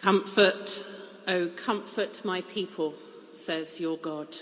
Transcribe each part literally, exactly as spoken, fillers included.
Comfort, oh comfort my people, says your God.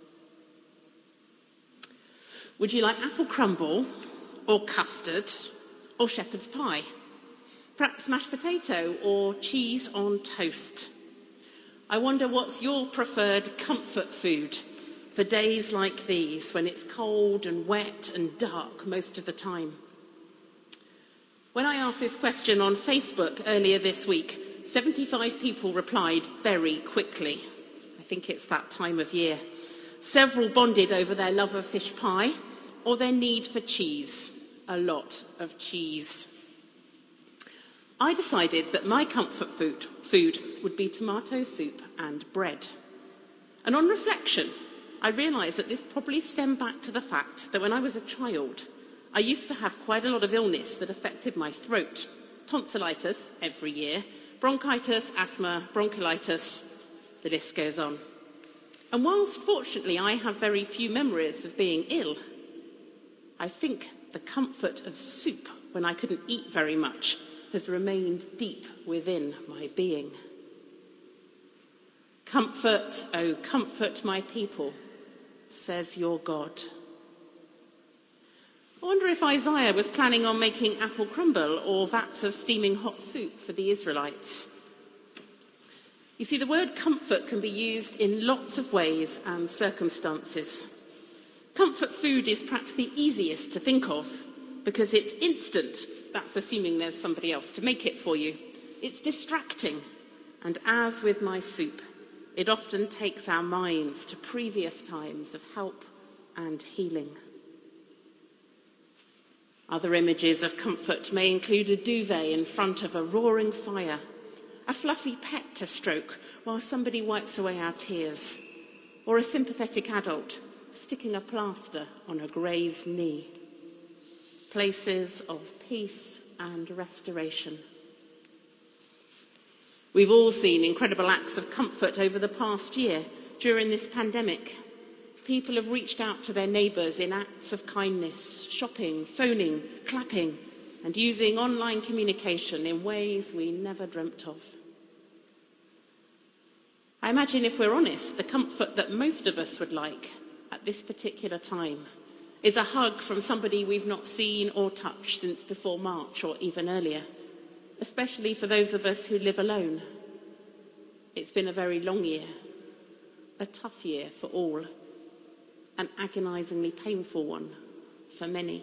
Would you like apple crumble or custard or shepherd's pie? Perhaps mashed potato or cheese on toast? I wonder what's your preferred comfort food for days like these when it's cold and wet and dark most of the time. When I asked this question on Facebook earlier this week, seventy-five people replied very quickly. I think it's that time of year. Several bonded over their love of fish pie or their need for cheese, a lot of cheese. I decided that my comfort food, food would be tomato soup and bread. And on reflection, I realised that this probably stemmed back to the fact that when I was a child, I used to have quite a lot of illness that affected my throat. Tonsillitis every year, bronchitis, asthma, bronchiolitis, the list goes on. And whilst fortunately I have very few memories of being ill, I think the comfort of soup when I couldn't eat very much has remained deep within my being. Comfort, oh comfort my people, says your God. I wonder if Isaiah was planning on making apple crumble or vats of steaming hot soup for the Israelites. You see, the word comfort can be used in lots of ways and circumstances. Comfort food is perhaps the easiest to think of because it's instant. That's assuming there's somebody else to make it for you. It's distracting. And as with my soup, it often takes our minds to previous times of help and healing. Other images of comfort may include a duvet in front of a roaring fire, a fluffy pet to stroke while somebody wipes away our tears, or a sympathetic adult sticking a plaster on a grazed knee. Places of peace and restoration. We've all seen incredible acts of comfort over the past year during this pandemic. People have reached out to their neighbours in acts of kindness, shopping, phoning, clapping, and using online communication in ways we never dreamt of. I imagine, if we're honest, the comfort that most of us would like at this particular time is a hug from somebody we've not seen or touched since before March or even earlier, especially for those of us who live alone. It's been a very long year, a tough year for all, an agonisingly painful one for many.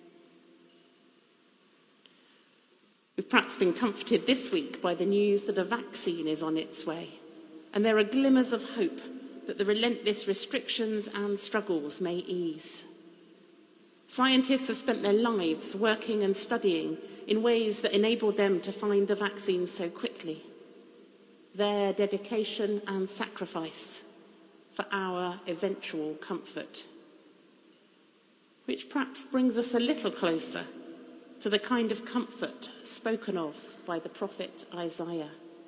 We've perhaps been comforted this week by the news that a vaccine is on its way, and there are glimmers of hope that the relentless restrictions and struggles may ease. Scientists have spent their lives working and studying in ways that enabled them to find the vaccine so quickly. Their dedication and sacrifice for our eventual comfort, which perhaps brings us a little closer to the kind of comfort spoken of by the prophet Isaiah.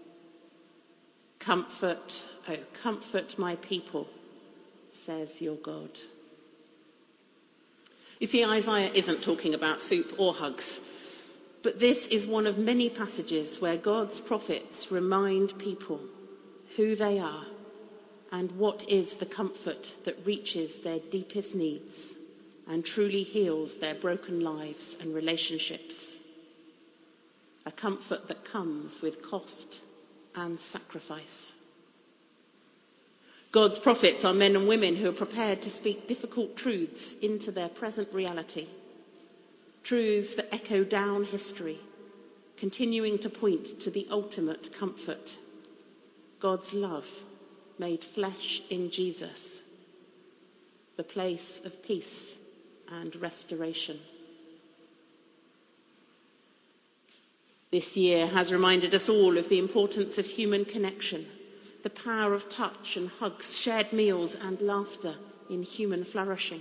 Comfort, oh, comfort my people, says your God. You see, Isaiah isn't talking about soup or hugs, but this is one of many passages where God's prophets remind people who they are and what is the comfort that reaches their deepest needs and truly heals their broken lives and relationships. A comfort that comes with cost and sacrifice. God's prophets are men and women who are prepared to speak difficult truths into their present reality. Truths that echo down history, continuing to point to the ultimate comfort. God's love made flesh in Jesus, the place of peace and restoration. This year has reminded us all of the importance of human connection, the power of touch and hugs, shared meals and laughter in human flourishing.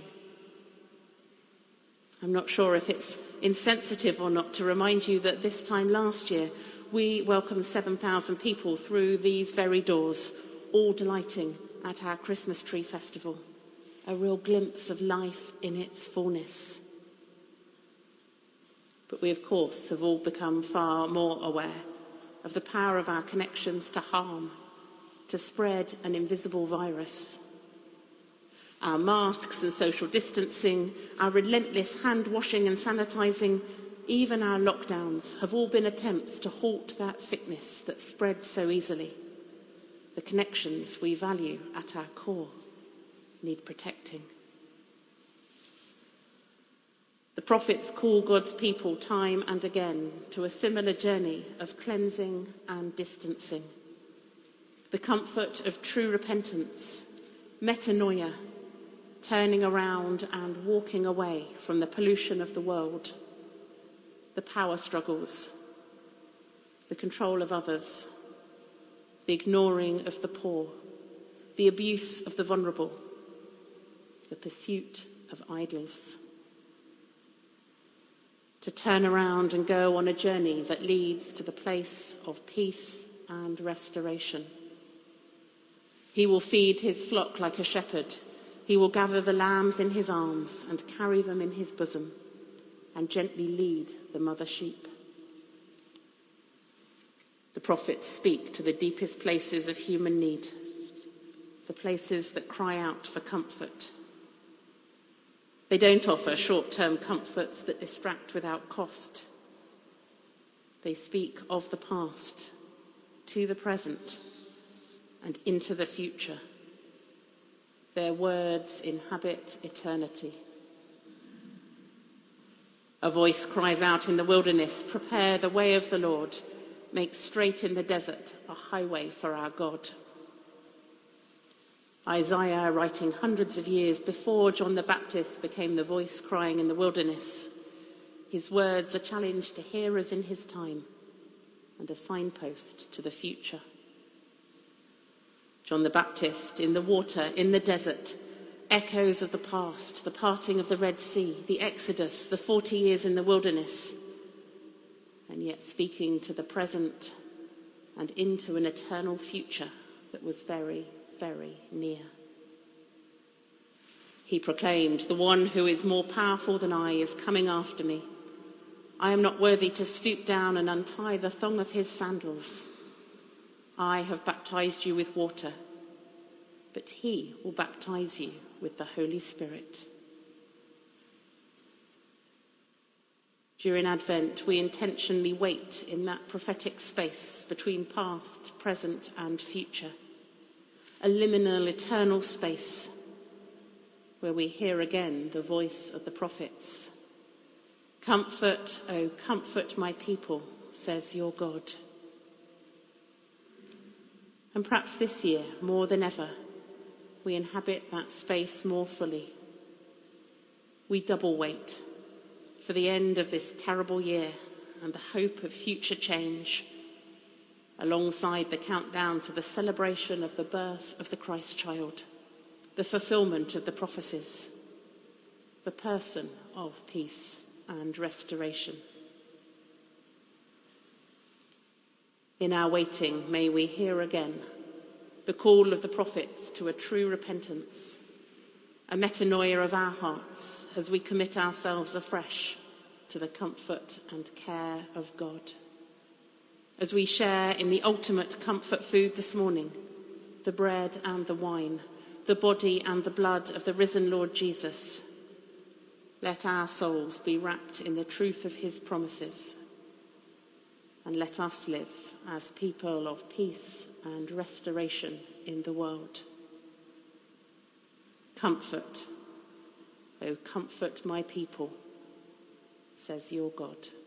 I'm not sure if it's insensitive or not to remind you that this time last year we welcomed seven thousand people through these very doors, all delighting at our Christmas tree festival, a real glimpse of life in its fullness. But we, of course, have all become far more aware of the power of our connections to harm, to spread an invisible virus. Our masks and social distancing, our relentless hand washing and sanitizing, even our lockdowns have all been attempts to halt that sickness that spreads so easily. The connections we value at our core need protecting. The prophets call God's people time and again to a similar journey of cleansing and distancing. The comfort of true repentance, metanoia, turning around and walking away from the pollution of the world, the power struggles, the control of others, the ignoring of the poor, the abuse of the vulnerable, the pursuit of idols. To turn around and go on a journey that leads to the place of peace and restoration. He will feed his flock like a shepherd. He will gather the lambs in his arms and carry them in his bosom and gently lead the mother sheep. The prophets speak to the deepest places of human need, the places that cry out for comfort. They don't offer short-term comforts that distract without cost. They speak of the past, to the present, and into the future. Their words inhabit eternity. A voice cries out in the wilderness, "Prepare the way of the Lord. Make straight in the desert a highway for our God." Isaiah, writing hundreds of years before John the Baptist became the voice crying in the wilderness, his words a challenge to hearers in his time and a signpost to the future. John the Baptist, in the water, in the desert, echoes of the past, the parting of the Red Sea, the Exodus, the forty years in the wilderness, and yet speaking to the present and into an eternal future that was very, very near. He proclaimed, "The one who is more powerful than I is coming after me. I am not worthy to stoop down and untie the thong of his sandals. I have baptized you with water, but he will baptize you with the Holy Spirit." During Advent, we intentionally wait in that prophetic space between past, present, and future, a liminal, eternal space where we hear again the voice of the prophets. "Comfort, oh, comfort my people, says your God." And perhaps this year, more than ever, we inhabit that space more fully. We double wait for the end of this terrible year and the hope of future change, alongside the countdown to the celebration of the birth of the Christ child, the fulfillment of the prophecies, the person of peace and restoration. In our waiting, may we hear again the call of the prophets to a true repentance, a metanoia of our hearts as we commit ourselves afresh to the comfort and care of God. As we share in the ultimate comfort food this morning, the bread and the wine, the body and the blood of the risen Lord Jesus, let our souls be wrapped in the truth of his promises, and let us live as people of peace and restoration in the world. Comfort, oh, comfort my people, says your God.